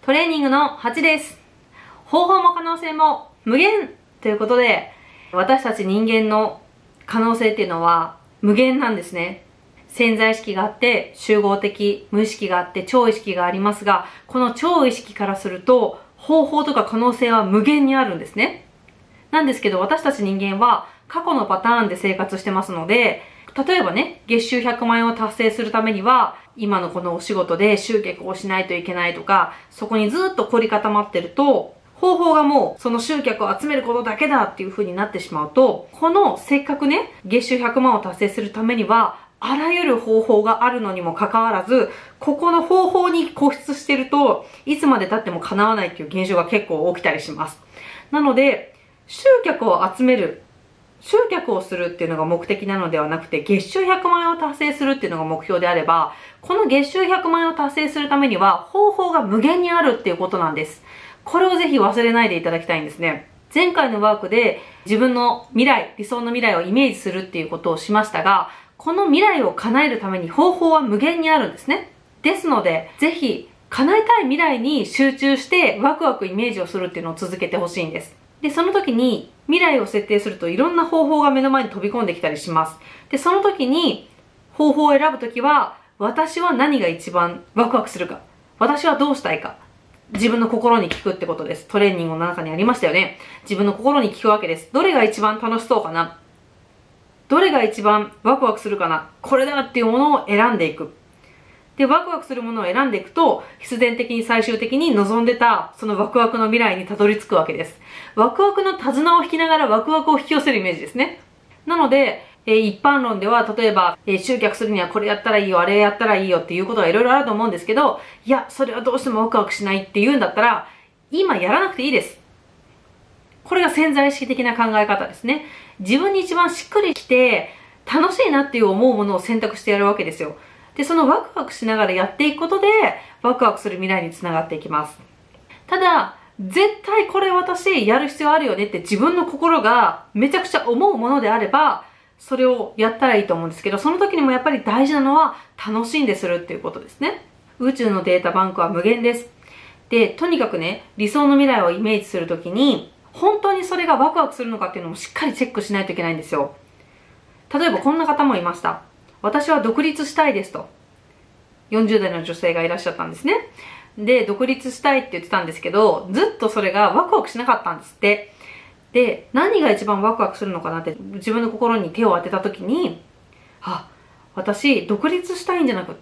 トレーニングの8です。方法も可能性も無限ということで、私たち人間の可能性っていうのは無限なんですね。潜在意識があって、集合的無意識があって、超意識がありますが、この超意識からすると、方法とか可能性は無限にあるんですね。なんですけど、私たち人間は過去のパターンで生活してますので、例えばね、月収100万円を達成するためには、今のこのお仕事で集客をしないといけないとか、そこにずっと凝り固まってると、方法がもうその集客を集めることだけだっていう風になってしまうと、このせっかくね、月収100万を達成するためには、あらゆる方法があるのにもかかわらず、ここの方法に固執してると、いつまで経っても叶わないっていう現象が結構起きたりします。なので、集客を集める、集客をするっていうのが目的なのではなくて、月収100万円を達成するっていうのが目標であれば、この月収100万円を達成するためには、方法が無限にあるっていうことなんです。これをぜひ忘れないでいただきたいんですね。前回のワークで自分の未来、理想の未来をイメージするっていうことをしましたが、この未来を叶えるために方法は無限にあるんですね。ですので、ぜひ叶えたい未来に集中してワクワクイメージをするっていうのを続けてほしいんです。で、その時に未来を設定するといろんな方法が目の前に飛び込んできたりします。で、その時に方法を選ぶ時は、私は何が一番ワクワクするか。私はどうしたいか。自分の心に聞くってことです。トレーニングの中にありましたよね。自分の心に聞くわけです。どれが一番楽しそうかな。どれが一番ワクワクするかな。これだっていうものを選んでいく。で、ワクワクするものを選んでいくと、必然的に最終的に望んでた、そのワクワクの未来にたどり着くわけです。ワクワクの手綱を引きながらワクワクを引き寄せるイメージですね。なので、一般論では、例えば、集客するにはこれやったらいいよ、あれやったらいいよっていうことがいろいろあると思うんですけど、いや、それはどうしてもワクワクしないって言うんだったら、今やらなくていいです。これが潜在意識的な考え方ですね。自分に一番しっくりきて、楽しいなっていう思うものを選択してやるわけですよ。で、そのワクワクしながらやっていくことで、ワクワクする未来につながっていきます。ただ、絶対これ私やる必要あるよねって自分の心がめちゃくちゃ思うものであれば、それをやったらいいと思うんですけど、その時にもやっぱり大事なのは楽しんでするっていうことですね。宇宙のデータバンクは無限です。で、とにかくね、理想の未来をイメージするときに、本当にそれがワクワクするのかっていうのもしっかりチェックしないといけないんですよ。例えばこんな方もいました。私は独立したいですと。40代の女性がいらっしゃったんですね。で、独立したいって言ってたんですけど、ずっとそれがワクワクしなかったんですって。で、何が一番ワクワクするのかなって自分の心に手を当てた時に、あ、私独立したいんじゃなくって、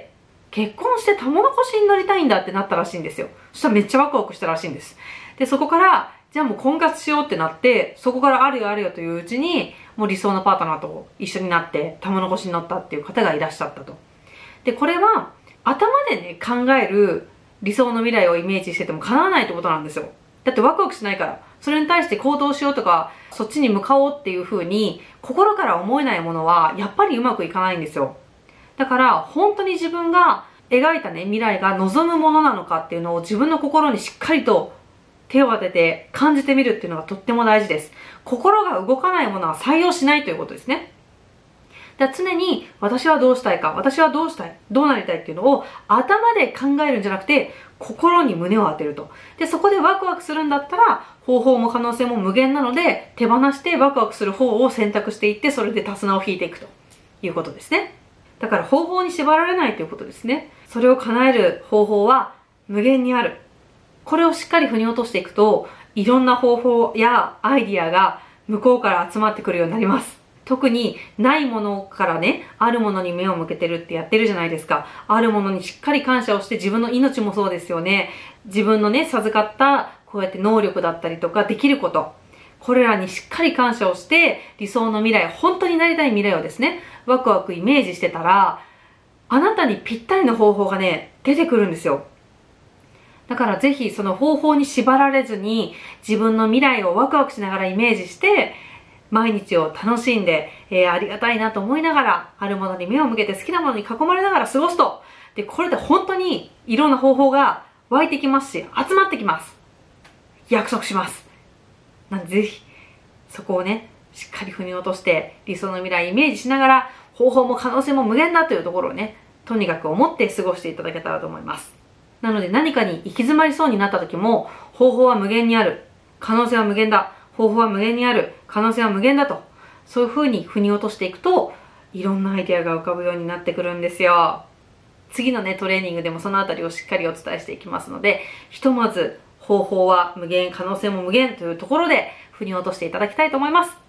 結婚して玉の輿に乗りたいんだってなったらしいんですよ。そしたらめっちゃワクワクしたらしいんです。で、そこから、じゃあもう婚活しようってなって、そこからあるよあるよといううちに、もう理想のパートナーと一緒になって玉の輿に乗ったっていう方がいらっしゃったと。で、これは頭でね、考える理想の未来をイメージしてても叶わないってことなんですよ。だってワクワクしないから。それに対して行動しようとか、そっちに向かおうっていう風に、心から思えないものは、やっぱりうまくいかないんですよ。だから、本当に自分が描いたね、未来が望むものなのかっていうのを自分の心にしっかりと手を当てて感じてみるっていうのがとっても大事です。心が動かないものは採用しないということですね。だから常に私はどうしたいか、私はどうしたい、どうなりたいっていうのを頭で考えるんじゃなくて、心に胸を当てると。で、そこでワクワクするんだったら、方法も可能性も無限なので、手放してワクワクする方を選択していって、それで手綱を引いていくということですね。だから方法に縛られないということですね。それを叶える方法は無限にある。これをしっかり腑に落としていくと、いろんな方法やアイディアが向こうから集まってくるようになります。特にないものからね、あるものに目を向けてるってやってるじゃないですか。あるものにしっかり感謝をして、自分の命もそうですよね。自分のね、授かったこうやって能力だったりとかできること。これらにしっかり感謝をして、理想の未来、本当になりたい未来をですね、ワクワクイメージしてたら、あなたにぴったりの方法がね、出てくるんですよ。だからぜひその方法に縛られずに、自分の未来をワクワクしながらイメージして、毎日を楽しんで、ありがたいなと思いながら、あるものに目を向けて好きなものに囲まれながら過ごすと。で、これで本当にいろんな方法が湧いてきますし、集まってきます。約束します。なんでぜひ、そこをね、しっかり腑に落として、理想の未来をイメージしながら、方法も可能性も無限だというところをね、とにかく思って過ごしていただけたらと思います。 なので何かに行き詰まりそうになった時も、方法は無限にある。可能性は無限だ。方法は無限にある。可能性は無限だと。そういう風に腑に落としていくと、いろんなアイデアが浮かぶようになってくるんですよ。次のね、トレーニングでもそのあたりをしっかりお伝えしていきますので、ひとまず方法は無限、可能性も無限というところで腑に落としていただきたいと思います。